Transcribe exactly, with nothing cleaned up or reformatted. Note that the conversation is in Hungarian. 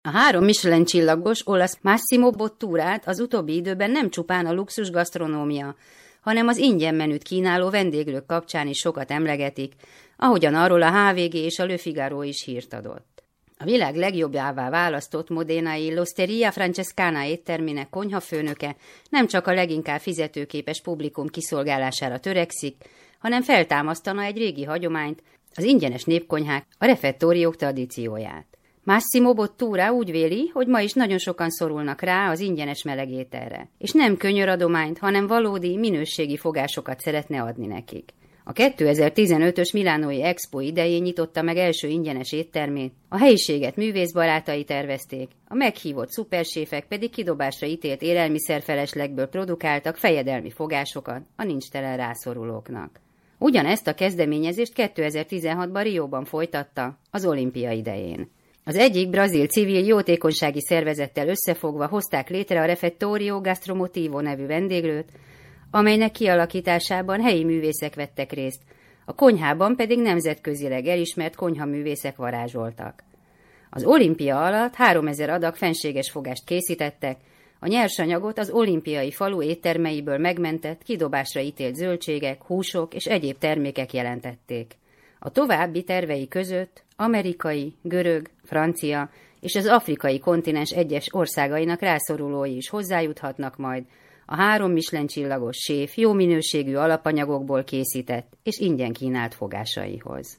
A három Michelin csillagos olasz Massimo Botturát az utóbbi időben nem csupán a luxus gasztronómia, hanem az ingyen menüt kínáló vendéglők kapcsán is sokat emlegetik, ahogyan arról a há vé gé és a Le Figaro is hírt adott. A világ legjobbjává választott modénai L'Osteria Francescana éttermének konyhafőnöke nem csak a leginkább fizetőképes publikum kiszolgálására törekszik, hanem feltámasztana egy régi hagyományt, az ingyenes népkonyhák, a refettóriók tradícióját. Massimo Bottura úgy véli, hogy ma is nagyon sokan szorulnak rá az ingyenes melegételre, és nem könyöradományt, hanem valódi, minőségi fogásokat szeretne adni nekik. A kétezer-tizenötös Milánói Expo idején nyitotta meg első ingyenes éttermét, a helyiséget művészbarátai tervezték, a meghívott szuperséfek pedig kidobásra ítélt élelmiszerfeleslegből produkáltak fejedelmi fogásokat a nincstelen rászorulóknak. Ugyanezt a kezdeményezést kétezer-tizenhatban Rióban folytatta, az olimpia idején. Az egyik brazil civil jótékonysági szervezettel összefogva hozták létre a Refettorio Gastromotivo nevű vendéglőt, amelynek kialakításában helyi művészek vettek részt, a konyhában pedig nemzetközileg elismert konyhaművészek varázsoltak. Az olimpia alatt háromezer adag fenséges fogást készítettek, a nyersanyagot az olimpiai falu éttermeiből megmentett, kidobásra ítélt zöldségek, húsok és egyéb termékek jelentették. A további tervei között amerikai, görög, francia és az afrikai kontinens egyes országainak rászorulói is hozzájuthatnak majd a három Michelin csillagos séf jó minőségű alapanyagokból készített és ingyen kínált fogásaihoz.